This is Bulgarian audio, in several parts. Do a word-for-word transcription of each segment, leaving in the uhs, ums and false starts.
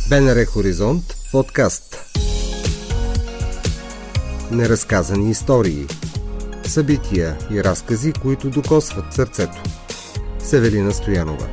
БНР Хоризонт подкаст. Неразказани истории. Събития и разкази, които докосват сърцето. С Евелина Стоянова.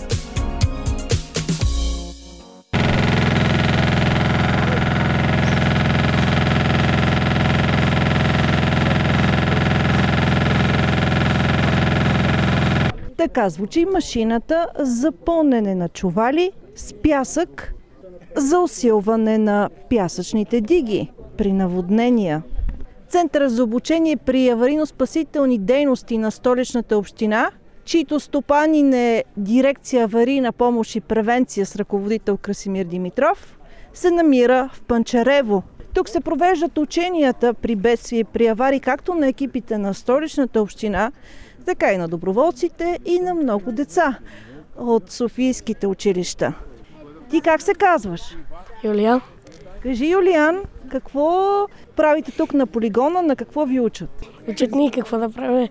Така звучи машината за пълнене на чували с пясък за усилване на пясъчните диги при наводнения. Центъра за обучение при аварийно-спасителни дейности на Столичната община, чието стопанин е дирекция аварийна помощ и превенция с ръководител Красимир Димитров, се намира в Панчарево. Тук се провеждат ученията при бедствия и при аварии както на екипите на Столичната община, така и на доброволците и на много деца от софийските училища. Ти как се казваш? Юлиан. Кажи, Юлиан, какво правите тук на полигона, на какво ви учат? Учат ни какво да правим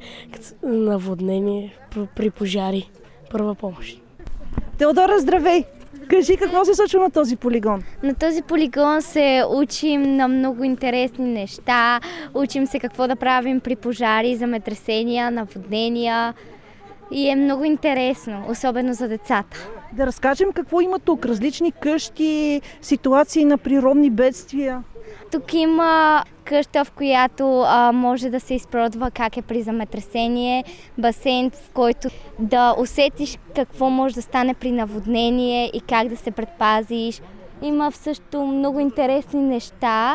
наводнение при пожари, първа помощ. Теодора, здравей! Кажи, какво се случва на този полигон? На този полигон се учим на много интересни неща. Учим се какво да правим при пожари, земетресения, наводнения. И е много интересно, особено за децата. Да разкажем какво има тук. Различни къщи, ситуации на природни бедствия. Тук има къща, в която а, може да се изпробва как е при земетресение, басейн, в който да усетиш какво може да стане при наводнение и как да се предпазиш. Има също много интересни неща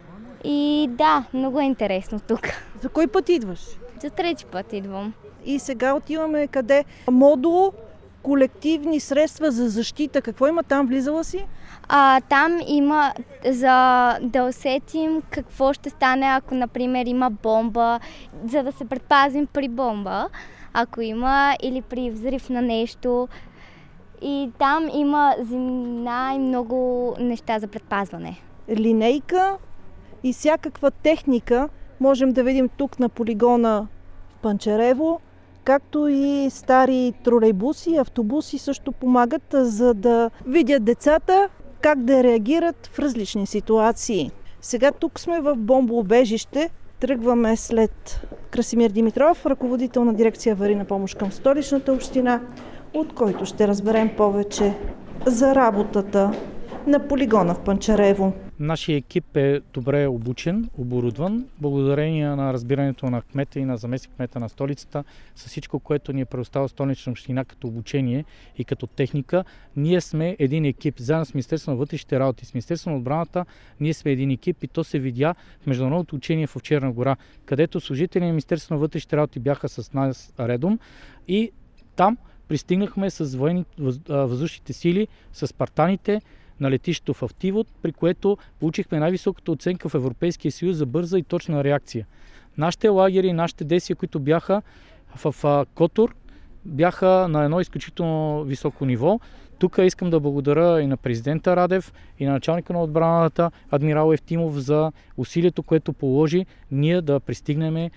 и да, много е интересно тук. За кой път идваш? За трети път идвам. И сега отиваме къде? Модул, колективни средства за защита. Какво има там? Влизала си? А, там има за да усетим какво ще стане, ако, например, има бомба, за да се предпазим при бомба, ако има, или при взрив на нещо. И там има зимна и много неща за предпазване. Линейка и всякаква техника можем да видим тук на полигона в Панчарево, както и стари тролейбуси, автобуси също помагат, за да видят децата как да реагират в различни ситуации. Сега тук сме в бомбоубежище. Тръгваме след Красимир Димитров, ръководител на дирекция аварийна помощ към Столичната община, от който ще разберем повече за работата на полигона в Панчарево. Нашия екип е добре обучен, оборудван, благодарение на разбирането на кмета и на заместник кмета на столицата, с всичко, което ни е предоставила Столична община като обучение и като техника. Ние сме един екип, заедно с Министерството на вътрешните работи, с Министерството на отбраната, ние сме един екип и то се видя в международното учение в Черна гора, където служители на Министерството на вътрешните работи бяха с нас редом и там пристигнахме с военни, въздушните сили, с спартаните, на летището в Тивот, при което получихме най-високата оценка в Европейския съюз за бърза и точна реакция. Нашите лагери, нашите действия, които бяха в Котор, бяха на едно изключително високо ниво. Тук искам да благодаря и на президента Радев, и на началника на отбраната, адмирал Евтимов, за усилието, което положи ние да пристигнем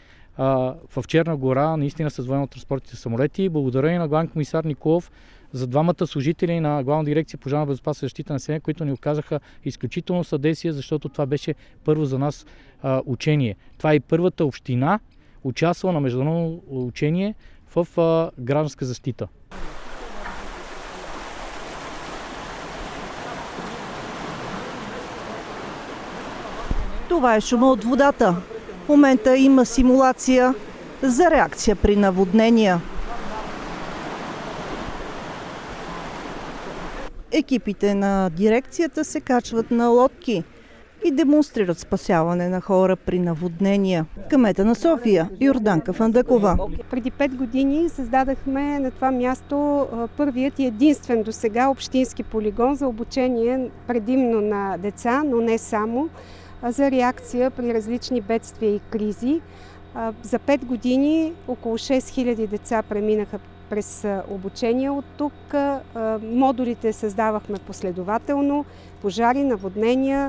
в Черна гора, наистина с военно-транспортните самолети. Благодаря и на главен комисар Николов за двамата служители на Главна дирекция пожарна безопасност и защита на население, които ни оказаха изключително съдействие, защото това беше първо за нас а, учение. Това е и първата община, участвала на международно учение в а, гражданска защита. Това е шума от водата. В момента има симулация за реакция при наводнения. Екипите на дирекцията се качват на лодки и демонстрират спасяване на хора при наводнения. Кмета на София, Йорданка Фандъкова. Преди пет години създадахме на това място първият и единствен досега общински полигон за обучение предимно на деца, но не само, за реакция при различни бедствия и кризи. За пет години около шест хиляди деца преминаха през обучение от тук. Модулите създавахме последователно. Пожари, наводнения,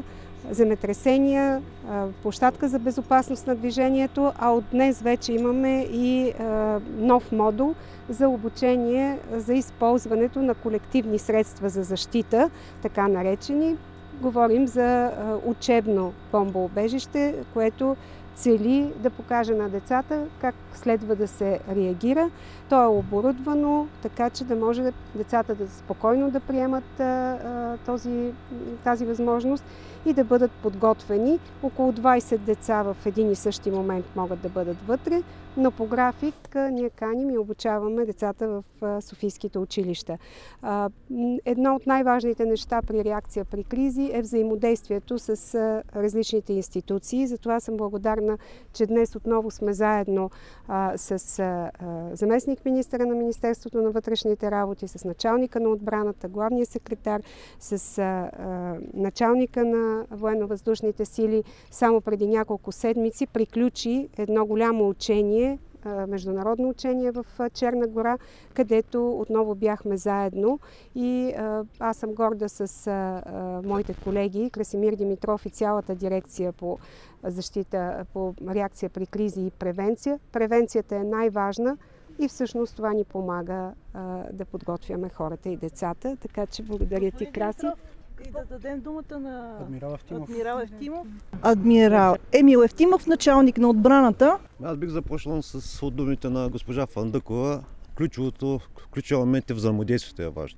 земетресения, площадка за безопасност на движението, а от днес вече имаме и нов модул за обучение за използването на колективни средства за защита, така наречени. Говорим за учебно бомбоубежище, което цели да покаже на децата как следва да се реагира. То е оборудвано така, че да може децата да спокойно да приемат а, този, тази възможност и да бъдат подготвени. Около двайсет деца в един и същи момент могат да бъдат вътре, но по график а, ние каним и обучаваме децата в а, софийските училища. А, едно от най-важните неща при реакция при кризи е взаимодействието с а, различните институции. Затова съм благодарна, че днес отново сме заедно а, с а, заместник министъра на Министерството на вътрешните работи, с началника на отбраната, главния секретар, с а, а, началника на военно-въздушните сили. Само преди няколко седмици приключи едно голямо учение, международно учение в Черна гора, където отново бяхме заедно и а, аз съм горда с а, а, моите колеги Красимир Димитров и цялата дирекция по защита, по реакция при кризи и превенция. Превенцията е най-важна и всъщност това ни помага а, да подготвяме хората и децата. Така че благодаря ти, Краси. И да дадем думата на Адмирал Евтимов. Адмирал Евтимов. Адмирал Емил Евтимов, началник на отбраната. Аз бих започнал с от думите на госпожа Фандъкова. Ключовото, ключов момент е взаимодействието е важно.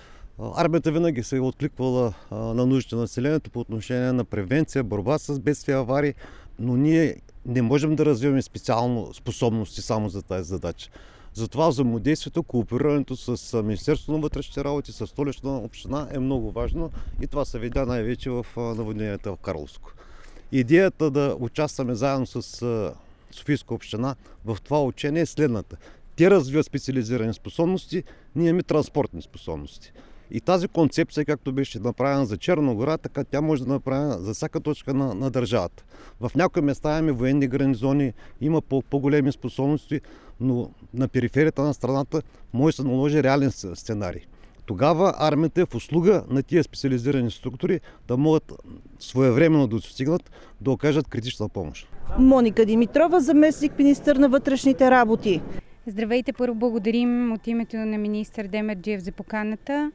Армията винаги се е откликвала на нуждите на населението по отношение на превенция, борба с бедствия, аварии, но ние не можем да развиваме специално способности само за тази задача. Затова взаимодействието, кооперирането с Министерството на вътрешните работи, с Столична община е много важно и това се видя най-вече в наводненията в Карловско. Идеята да участваме заедно с Софийска община в това учение е следната. Те развиват специализирани способности, ние имаме транспортни способности. И тази концепция, както беше направена за Черна гора, така тя може да направена за всяка точка на, на държавата. В някои места имаме военни гарнизони, има по, по-големи способности, но на периферията на страната може да се наложи реален сценарий. Тогава армията е в услуга на тия специализирани структури да могат своевременно да достигнат, да окажат критична помощ. Моника Димитрова, заместник министър на вътрешните работи. Здравейте, първо благодарим от името на министър Демерджиев за поканата.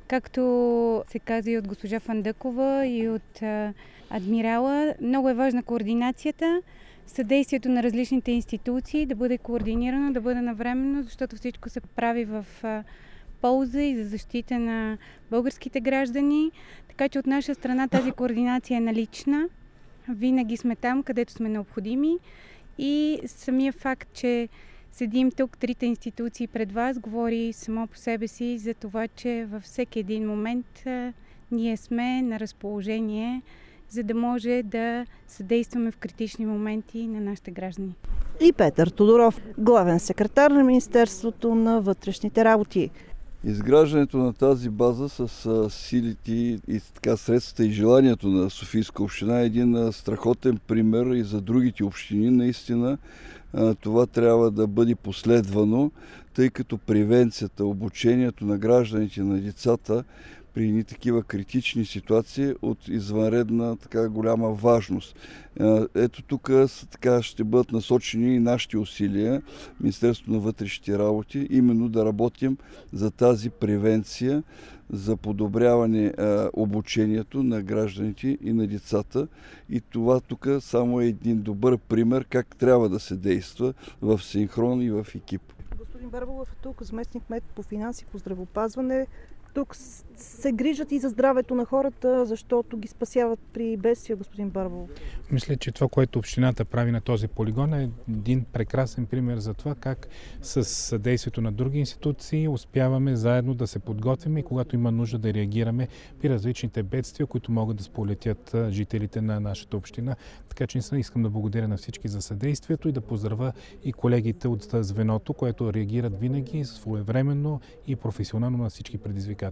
Както се каза и от госпожа Фандъкова и от а, адмирала, много е важна координацията, съдействието на различните институции, да бъде координирано, да бъде навременно, защото всичко се прави в а, полза и за защита на българските граждани. Така че от наша страна тази координация е налична. Винаги сме там, където сме необходими и самия факт, че седим тук, трите институции пред вас, говори само по себе си за това, че във всеки един момент а, ние сме на разположение, за да може да съдействаме в критични моменти на нашите граждани. И Петър Тодоров, главен секретар на Министерството на вътрешните работи. Изграждането на тази база с а, силите и така, средствата и желанието на Софийска община е един а, страхотен пример и за другите общини. Наистина а, това трябва да бъде последвано, тъй като превенцията, обучението на гражданите, на децата при едни такива критични ситуации от извънредна така голяма важност. Ето тук така ще бъдат насочени и нашите усилия, Министерството на вътрешните работи, именно да работим за тази превенция, за подобряване а, обучението на гражданите и на децата. И това тук само е един добър пример как трябва да се действа в синхрон и в екип. Господин Барбалов е тук, заместник кмет по финанси, по здравеопазване. Тук се грижат и за здравето на хората, защото ги спасяват при бедствия, господин Барбалов. Мисля, че това, което общината прави на този полигон е един прекрасен пример за това как с съдействието на други институции успяваме заедно да се подготвим и когато има нужда да реагираме при различните бедствия, които могат да сполетят жителите на нашата община. Така че искам да благодаря на всички за съдействието и да поздравя и колегите от звеното, което реагират винаги своевременно и професионално на всички предизвикателства.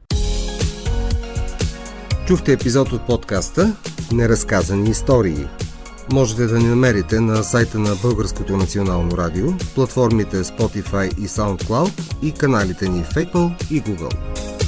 Чухте епизод от подкаста Неразказани истории. Можете да ни намерите на сайта на Българското национално радио, платформите Spotify и SoundCloud и каналите ни в Apple и Google.